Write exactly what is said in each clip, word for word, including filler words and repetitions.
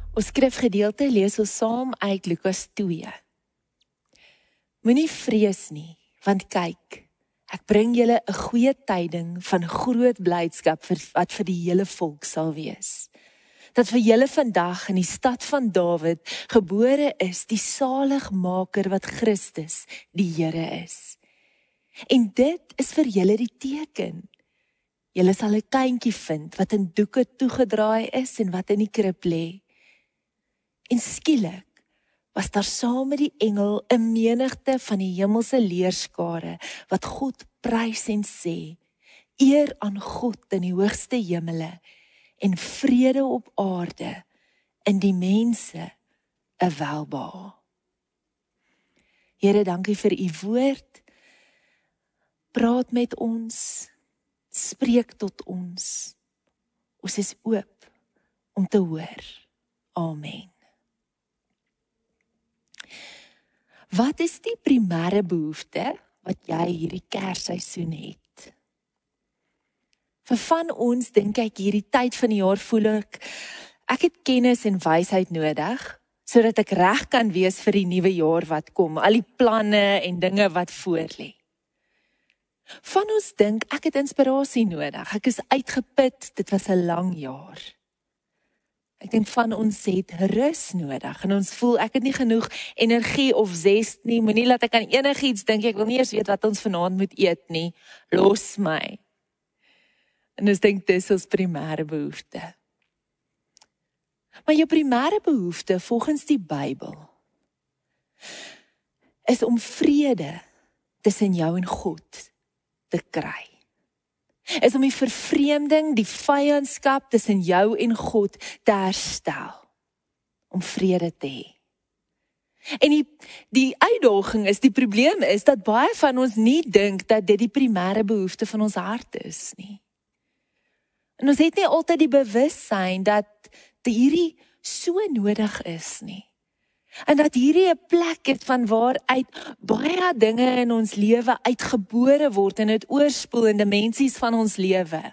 Ons skrifgedeelte lees ons saam uit Lukas twee. Moenie vrees nie, want kyk, ek bring julle 'n goeie tyding van groot blydskap vir, wat vir die hele volk sal wees. Dat vir julle vandag in die stad van Dawid gebore is die saligmaker wat Christus, die Here is. En dit is vir julle die teken. Julle sal 'n kindjie vind wat in doeke toegedraai is en wat in die krib lê. En skielik was daar saam met die engel 'n menigte van die hemelse leerskare wat God prys en sê: Eer aan God in die hoogste hemele en vrede op aarde in die mense 'n welbehae. Here, dankie vir u woord. Praat met ons, spreek tot ons. Ons is oop om te hoor. Amen. Wat is die primêre behoefte wat jy hierdie Kersseisoen het? Vir van ons dink ek hierdie tyd van die jaar voel ek, ek het kennis en wysheid nodig, sodat ek reg kan wees vir die nuwe jaar wat kom, al die planne en dinge wat voor lê. Van ons dink ek het inspirasie nodig, ek is uitgeput, dit was 'n lang jaar. Ek dink van ons het rus nodig en ons voel ek het nie genoeg energie of zest nie, moenie laat ek aan enigiets dink, ek wil nie eers weet wat ons vanaand moet eet nie, los my. En ons dink dis ons primêre behoefte. Maar jou primêre behoefte volgens die Bybel is om vrede tussen jou en God te kry. Is om die vervreemding, die vyandskap tussen jou en God te herstel. Om vrede te hê. En die, die uitdaging is, die probleem is, dat baie van ons nie dink dat dit die primêre behoefte van ons hart is nie. En ons het nie altyd die bewussyn dat hierdie so nodig is nie. En dat hierdie 'n plek is van waaruit baie dinge in ons lewe uitgebore word en dit oorspoel in dimensies van ons lewe.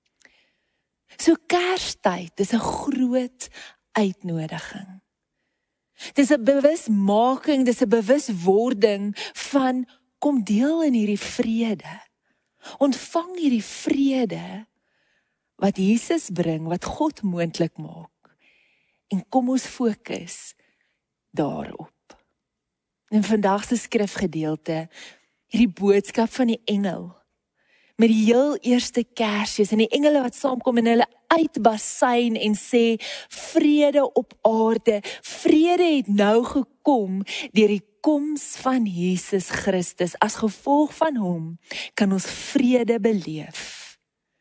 So Kerstyd is 'n groot uitnodiging. Dis 'n bewusmaking, dis 'n bewuswording van kom deel in hierdie vrede. Ontvang hierdie vrede wat Jesus bring, wat God moontlik maak. En kom ons fokus daarop. In vandag se skrifgedeelte, hierdie boodskap van die engel, met die heel eerste Kersfees, en die engele wat saamkom en hulle uitbasyn en sê, vrede op aarde, vrede het nou gekom, deur die koms van Jesus Christus, as gevolg van hom, kan ons vrede beleef.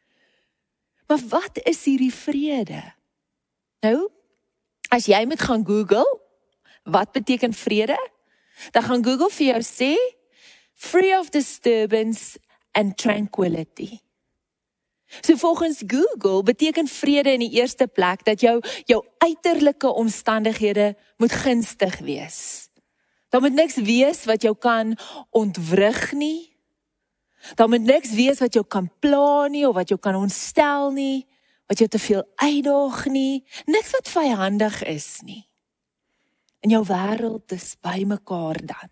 Maar wat is hierdie vrede? Nou, as jy moet gaan Google, wat beteken vrede? Dan gaan Google vir jou sê, free of disturbance and tranquility. So volgens Google beteken vrede in die eerste plek, dat jou, jou uiterlike omstandighede moet gunstig wees. Daar moet niks wees wat jou kan ontwrig nie. Daar moet niks wees wat jou kan pla nie, of wat jou kan ontstel nie, wat jou te veel uitdaag nie, niks wat vyandig is nie. En jou wêreld is bymekaar dan.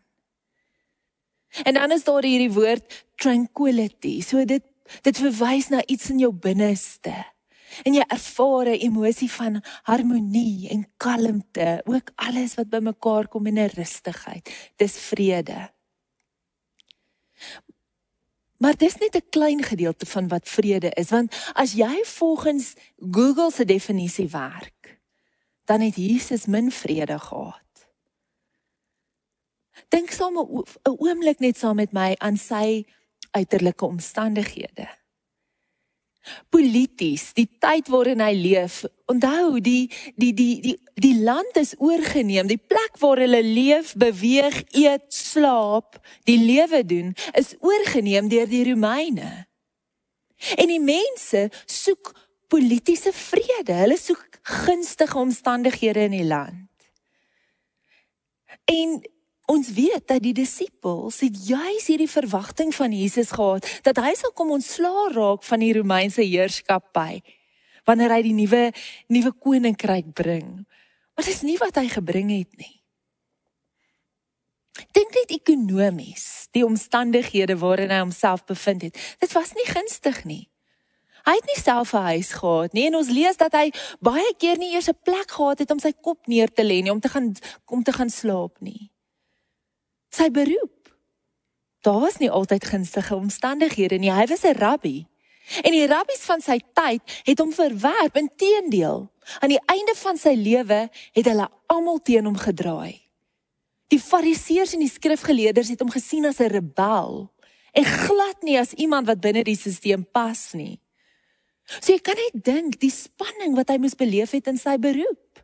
En dan is daar hierdie woord tranquility, so dit, dit verwys na iets in jou binneste. En jy ervaar 'n emosie van harmonie en kalmte, ook alles wat bymekaar kom in 'n rustigheid. Dis vrede. Maar dis net 'n klein gedeelte van wat vrede is, want as jy volgens Google se definisie werk, dan het Jesus min vrede gehad. Dink saam 'n oomblik net saam met my aan sy uiterlike omstandighede. Polities, die tyd waarin hy leef, onthou, die, die, die, die, die land is oorgeneem, die plek waar hulle leef, beweeg, eet, slaap, die lewe doen, is oorgeneem deur die Romeine. En die mense soek politiese vrede, hulle soek gunstige omstandighede in die land. En ons weet dat die disippels het juis hierdie verwagting van Jesus gehad, dat hy sal kom ontslaa raak van die Romeinse heerskappy, wanneer hy die nuwe, nuwe koninkryk bring. Maar dis nie wat hy gebring het nie. Dink net ekonomies, die omstandighede waarin hy homself bevind het. Dit was nie gunstig nie. Hy het nie self 'n huis gehad nie, en ons lees dat hy baie keer nie eers 'n plek gehad het om sy kop neer te lê nie, om te gaan, om te gaan slaap nie. Sy beroep, daar was nie altyd gunstige omstandighede nie, hy was 'n rabbi. En die rabbies van sy tyd het hom verwerp, inteendeel. Aan die einde van sy lewe het hulle almal teen hom gedraai. Die fariseërs en die skrifgeleerders het hom gesien as 'n rebel, en glad nie as iemand wat binne die sisteem pas nie. So jy kan net dink, die spanning wat hy moes beleef het in sy beroep,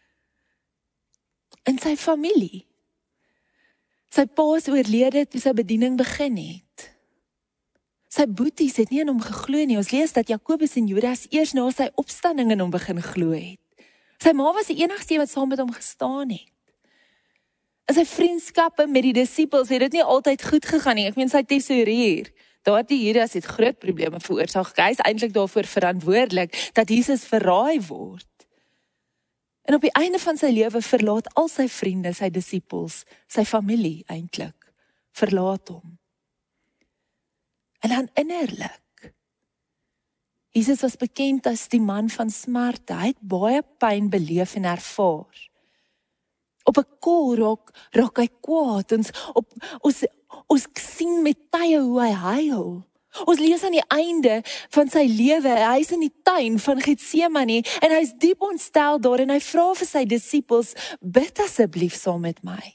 in sy familie. Sy pa is oorlede toe sy bediening begin het. Sy boeties het nie in hom geglo nie. Ons lees dat Jakobus en Judas eers na sy opstanding in hom begin glo het. Sy ma was die enigste wat saam met hom gestaan het. In sy vriendskappe met die disippels het dit nie altyd goed gegaan nie. Ek meen sy tesourier, daardie Judas het groot probleme veroorsaak. Hy is eintlik daarvoor verantwoordelik dat Jesus verraai word. En op die einde van sy lewe verlaat al sy vriende, sy disippels, sy familie eintlik, verlaat hom. En dan innerlik, Jesus was bekend as die man van smarte. Hy het baie pyn beleef en ervaar. Op 'n kol raak, raak hy kwaad. Ons, op, ons, ons sien met tye hoe hy huil. Ons lees aan die einde van sy lewe, hy is in die tuin van Getsemane, en hy is diep ontstel daar, en hy vra vir sy disippels, bid asseblief saam met my.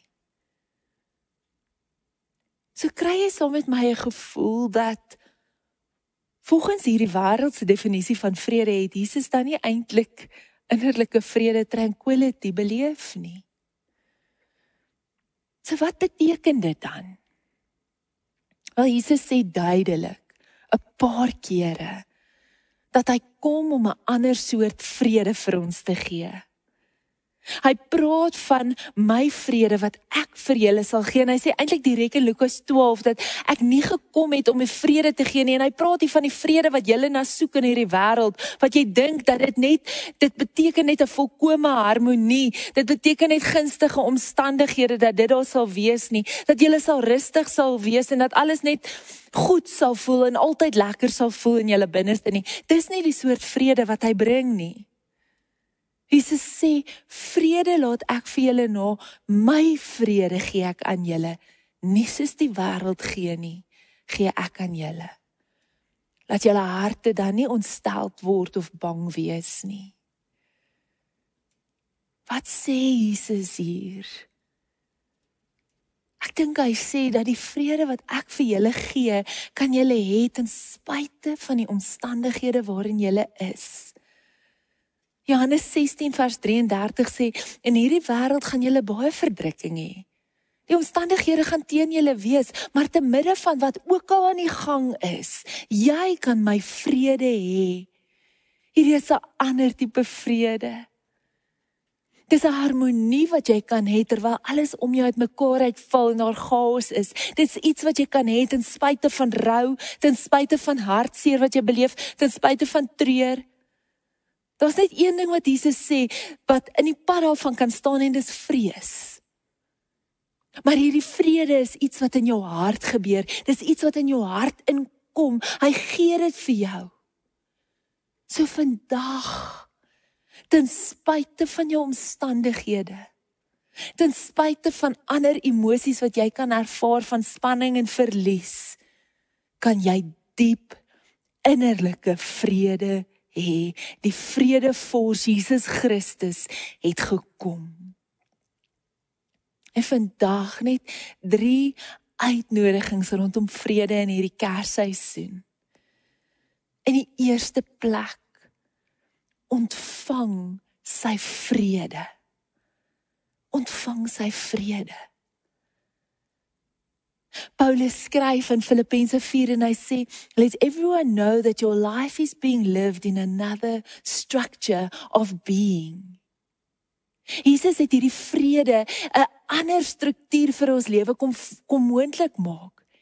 So kry jy saam met my 'n gevoel dat, volgens hierdie wêreldse definisie van vrede, het Jesus dan nie eintlik innerlike vrede, tranquility beleef nie. So wat beteken dit dan? Wel, Jesus sê duidelik, 'n paar kere, dat hy kom om 'n ander soort vrede vir ons te gee. Hy praat van my vrede wat ek vir julle sal gee, en hy sê eintlik direk in Lukas twaalf, dat ek nie gekom het om 'n vrede te gee nie, en hy praat hier van die vrede wat julle na soek in hierdie wêreld, wat jy dink dat dit net, dit beteken net 'n volkomme harmonie, dit beteken net gunstige omstandighede, dat dit daar sal wees nie, dat julle sal rustig sal wees, en dat alles net goed sal voel, en altyd lekker sal voel in julle binneste nie. Dis nie die soort vrede wat hy bring nie. Jesus sê, vrede laat ek vir julle na, my vrede gee ek aan julle, nie soos die wêreld gee nie, gee ek aan julle. Laat julle harte dan nie ontsteld word of bang wees nie. Wat sê Jesus hier? Ek dink hy sê dat die vrede wat ek vir julle gee, kan julle hê ten spyte van die omstandighede waarin julle is. Johannes sestien vers drie en dertig sê, in hierdie wêreld gaan julle baie verdrukking hê. Die omstandighede gaan teen julle wees, maar te midde van wat ook al aan die gang is, jy kan my vrede hê. Hierdie is 'n ander tipe vrede. Dis 'n harmonie wat jy kan hê terwyl alles om jou uitmekaar uitval en daar chaos is. Dis iets wat jy kan hê ten spyte van rou, ten spyte van hartseer wat jy beleef, ten spyte van treur. Daar's net een ding wat Jesus sê, wat in die pad daarvan kan staan, en dis vrees. Maar hierdie vrede is iets wat in jou hart gebeur, dis iets wat in jou hart inkom, hy gee dit vir jou. So vandag, ten spyte van jou omstandighede, ten spyte van ander emosies wat jy kan ervaar van spanning en verlies, kan jy diep innerlike vrede hê. Die vredevors Jesus Christus het gekom. En vandag net drie uitnodigings rondom vrede in hierdie Kersseisoen. In die eerste plek, ontvang sy vrede. Ontvang sy vrede. Paulus skryf in Filippense vier en hy sê, let everyone know that your life is being lived in another structure of being. Jesus het hierdie vrede, 'n ander struktuur vir ons lewe kom, kom moontlik maak.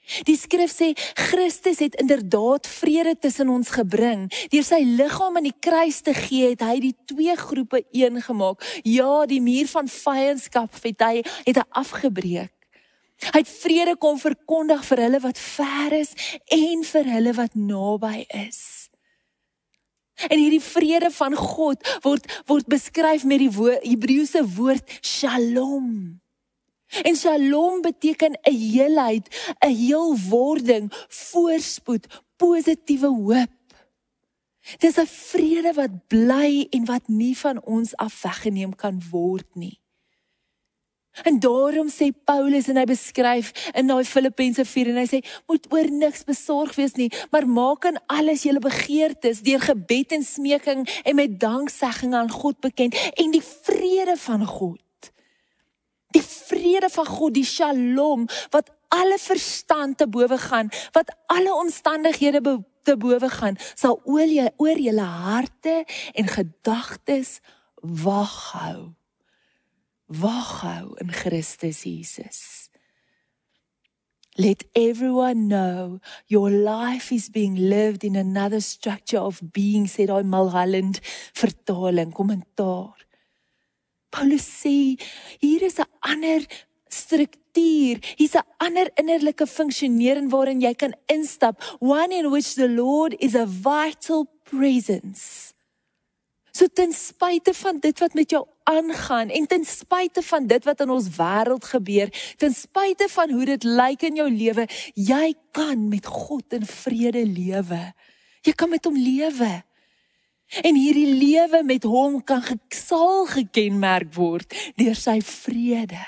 Die skrif sê, Christus het inderdaad vrede tussen ons gebring. Deur sy liggaam aan die kruis te gee, het hy die twee groepe een gemaak. Ja, die muur van vyandskap het hy, het hy afgebreek. Hy het vrede kom verkondig vir hulle wat ver is en vir hulle wat naby is. En hierdie vrede van God word, word beskryf met die woord, Hebreëse woord shalom. En shalom beteken 'n heelheid, 'n heelwording, voorspoed, positiewe hoop. Dis 'n vrede wat bly en wat nie van ons af weggeneem kan word nie. En daarom sê Paulus, en hy beskryf in daai Filippense vier, en hy sê, moet oor niks besorg wees nie, maar maak in alles julle begeertes, deur gebed en smeking, en met danksegging aan God bekend, en die vrede van God, die vrede van God, die shalom, wat alle verstand te bowe gaan, wat alle omstandighede be, te bowe gaan, sal oor, jy, oor julle harte en gedagtes wag hou. Wag hou in Christus Jesus. Let everyone know your life is being lived in another structure of being, sê daai Mulholland vertaling, kommentaar. Paulus sê, hier is 'n ander struktuur, hier's 'n ander innerlike funksionering waarin jy kan instap, one in which the Lord is a vital presence. So ten spyte van dit wat met jou aangaan, en ten spyte van dit wat in ons wêreld gebeur, ten spyte van hoe dit lyk in jou lewe, jy kan met God in vrede lewe. Jy kan met hom lewe. En hierdie lewe met hom kan ge, sal gekenmerk word deur sy vrede.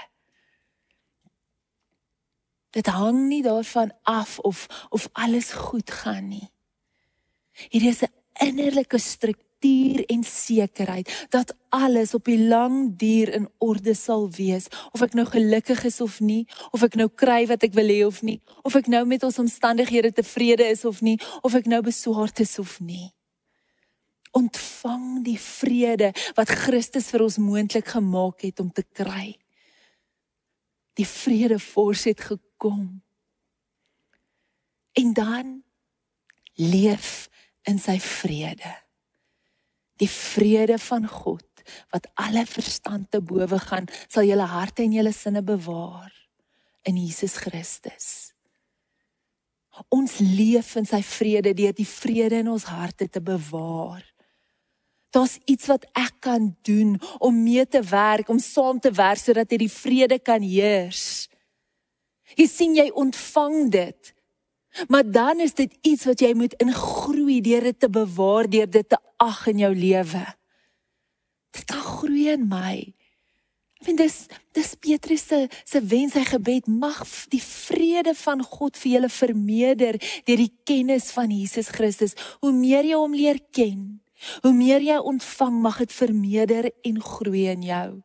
Dit hang nie daarvan af of, of alles goed gaan nie. Hier is 'n innerlike struktuur en sekerheid, dat alles op die lang duur in orde sal wees, of ek nou gelukkig is of nie, of ek nou kry wat ek wil hê of nie, of ek nou met ons omstandighede tevrede is of nie, of ek nou beswaard is of nie. Ontvang die vrede wat Christus vir ons moontlik gemaak het om te kry. Die vredevors het gekom. En dan leef in sy vrede. Die vrede van God, wat alle verstand te bowe gaan, sal julle harte en julle sinne bewaar in Jesus Christus. Ons leef in sy vrede deur die vrede in ons harte te bewaar. Daar's iets wat ek kan doen om mee te werk, om saam te werk sodat jy die vrede kan heers. Jy sien, jy ontvang dit. Maar dan is dit iets wat jy moet ingroei deur dit te bewaar, deur dit te ag in jou lewe. Dit kan groei in my. Ek vind dis dis Petrus se se wens, sy gebed, mag die vrede van God vir julle vermeerder deur die kennis van Jesus Christus. Hoe meer jy hom leer ken, hoe meer jy ontvang, mag dit vermeerder en groei in jou.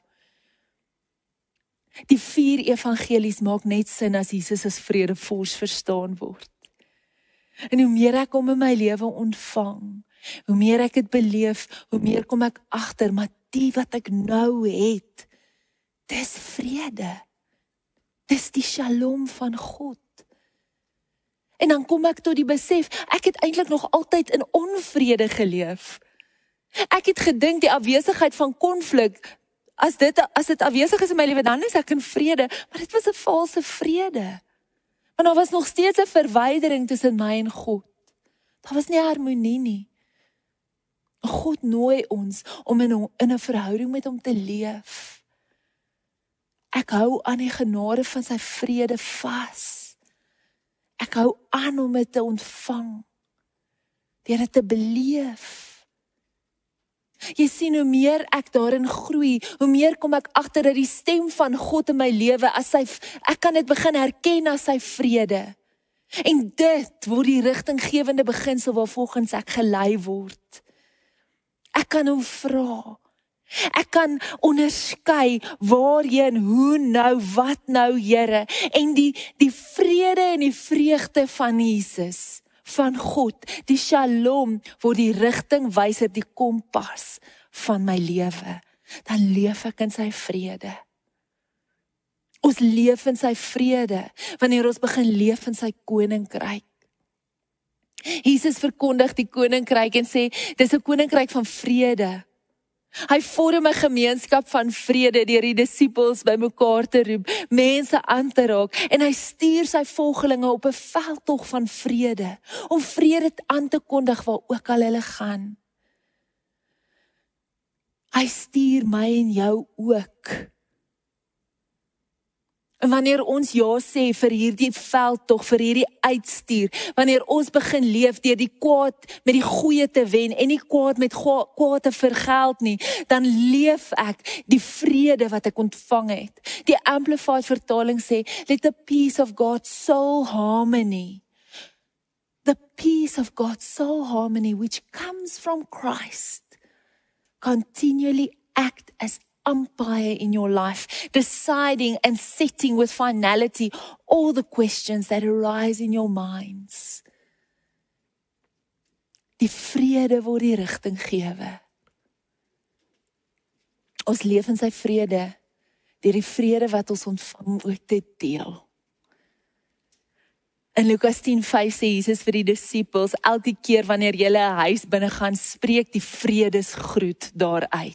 Die vier evangelies maak net sin as Jesus as vredevors verstaan word. En hoe meer ek hom in my lewe ontvang, hoe meer ek dit beleef, hoe meer kom ek agter, maar die wat ek nou het, dis vrede. Dis die shalom van God. En dan kom ek tot die besef, ek het eintlik nog altyd in onvrede geleef. Ek het gedink die afwesigheid van konflik, as dit as dit afwesig is in my lewe, dan is ek in vrede, maar dit was 'n valse vrede. Want daar was nog steeds 'n verwydering tussen my en God. Daar was nie harmonie nie. God nooi ons om in 'n in 'n verhouding met hom te leef. Ek hou aan die genade van sy vrede vas. Ek hou aan om dit te ontvang, deur dit te beleef. Jy sien, hoe meer ek daarin groei, hoe meer kom ek agter dat die stem van God in my lewe, as sy, ek kan dit begin herken as sy vrede. En dit word die rigtinggewende beginsel waarvolgens ek gelei word. Ek kan hom vra. Ek kan onderskei waarheen, hoe nou, wat nou, Here, en die, die vrede en die vreugde van Jesus, van God, die shalom, word die rigtingwyser, die kompas van my lewe. Dan leef ek in sy vrede. Ons leef in sy vrede, wanneer ons begin leef in sy koninkryk. Jesus verkondig die koninkryk en sê, dis 'n koninkryk van vrede. Hy vorm 'n gemeenskap van vrede deur die disippels bymekaar te roep, mense aan te raak, en hy stuur sy volgelinge op 'n veldtog van vrede, om vrede aan te kondig waar ook al hulle gaan. Hy stuur my en jou ook. En wanneer ons ja sê vir hierdie veldtog, vir hierdie uitstuur, wanneer ons begin leef deur die kwaad met die goeie te wen en nie kwaad met kwaad te vergeld nie, dan leef ek die vrede wat ek ontvang het. Die Amplified vertaling sê, let the peace of God's soul harmony, the peace of God's soul harmony which comes from Christ, continually act as umpire in your life, deciding and setting with finality all the questions that arise in your minds. Die vrede word die rigtinggewer. Ons leef in sy vrede, deur die vrede wat ons ontvang ook te deel. In Lukas tien vyf sê Jesus vir die disippels, elke keer wanneer julle 'n huis binne gaan, spreek die vredesgroet daaruit.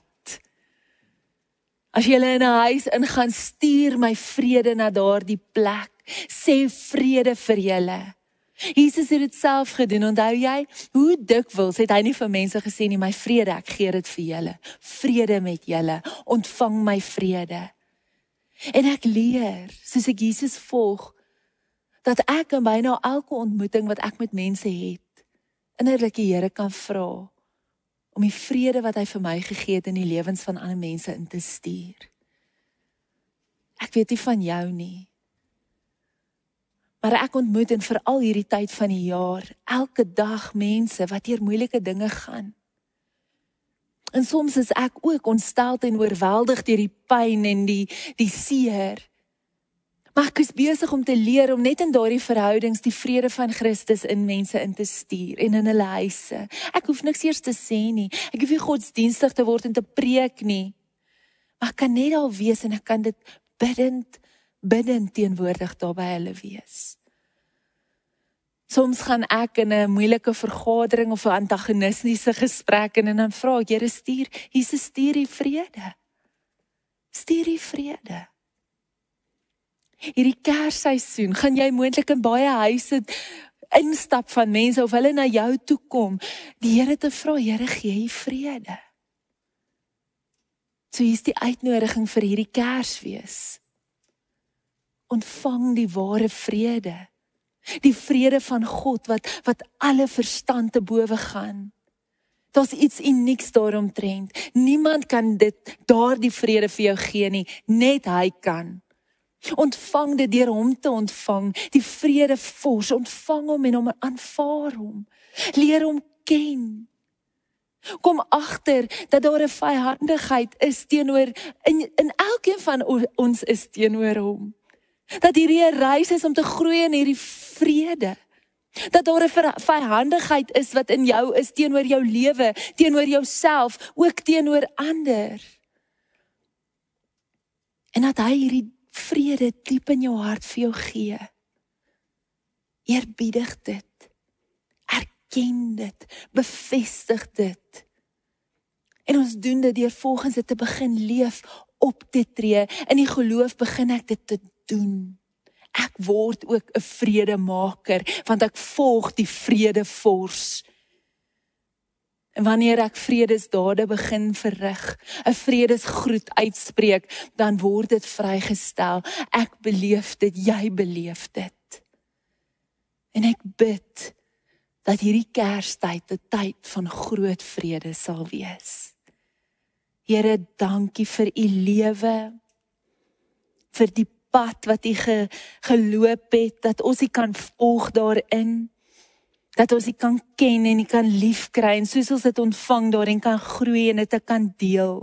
As julle in 'n huis ingaan, stuur my vrede na daardie plek. Sê vrede vir julle. Jesus het dit self gedoen. Onthou jy, hoe dikwels het hy nie vir mense gesê nie, my vrede, ek gee dit vir julle. Vrede met julle. Ontvang my vrede. En ek leer, soos ek Jesus volg, dat ek in byna elke ontmoeting wat ek met mense het, innerlik die Here kan vra, om die vrede wat hy vir my gegee het in die lewens van ander mense in te stuur. Ek weet nie van jou nie, maar ek ontmoet en veral hierdie tyd van die jaar, elke dag mense wat deur moeilike dinge gaan. En soms is ek ook ontsteld en oorweldig deur die pyn en die, die seer. Maar ek is besig om te leer om net in daardie verhoudings die vrede van Christus in mense in te stuur en in hulle huise. Ek hoef niks eers te sê nie. Ek hoef nie godsdienstig te word en te preek nie. Maar ek kan net al wees en ek kan dit biddend, biddend teenwoordig daar by hulle wees. Soms gaan ek in 'n moeilike vergadering of 'n antagonistiese gesprek en dan vra ek, Here, stuur, Jesus, stuur die vrede. Stuur die vrede. Hierdie Kersseisoen, gaan jy moontlik in baie huise instap van mense, of hulle na jou toe kom, die Here te vra, Here, gee jy vrede. So hier is die uitnodiging vir hierdie Kersfees. Ontvang die ware vrede. Die vrede van God, wat, wat alle verstand te bowe gaan. Daar's iets unieks daaromtrent. Niemand kan dit, daar die vrede vir jou gee nie, net hy kan. Ontvang dit deur hom te ontvang, die vrede vors, ontvang hom en hom aanvaar hom. Leer hom ken. Kom agter dat daar 'n vyhandigheid is teenoor, in, in elkeen van ons is teenoor hom. Dat hierdie 'n reis is om te groei in hierdie vrede. Dat daar 'n vyhandigheid is wat in jou is teenoor jou lewe, teenoor jouself, ook teenoor ander. En dat hy hierdie vrede diep in jou hart vir jou gee. Eerbiedig dit. Erken dit. Bevestig dit. En ons doen dit deur volgens dit te begin leef, op te tree. In die geloof begin ek dit te doen. Ek word ook 'n vredemaker, want ek volg die vredevors. En wanneer ek vredesdade begin verrig, 'n vredesgroet uitspreek, dan word dit vrygestel. Ek beleef dit, jy beleef dit. En ek bid dat hierdie Kerstyd 'n tyd van groot vrede sal wees. Here, dankie vir u lewe, vir die pad wat u ge, geloop het, dat ons u kan volg daarin, dat ons u kan ken en u kan liefkry, en soos ons dit ontvang daarin kan groei en dit kan deel.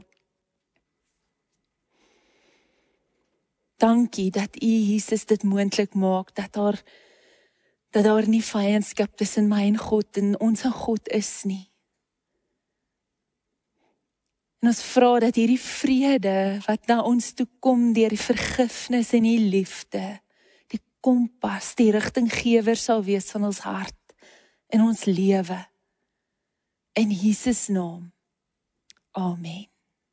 Dankie dat u, Jesus, dit moontlik maak, dat daar, dat daar nie vyandskap tussen my en God en ons en God is nie. En ons vra dat hierdie vrede wat na ons toe kom deur die vergifnis en die liefde, die kompas, die rigtinggewer sal wees van ons hart en ons lewe. In Jesus naam. Amen.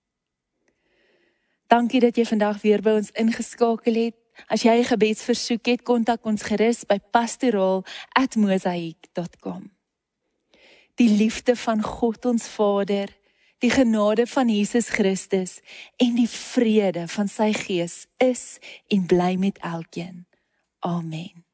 Dankie dat jy vandag weer by ons ingeskakel het. As jy 'n gebedsversoek het, kontak ons gerus by pastoraal at mosaïek dot com. Die liefde van God ons Vader, die genade van Jesus Christus en die vrede van sy Gees is en bly met elkeen. Amen.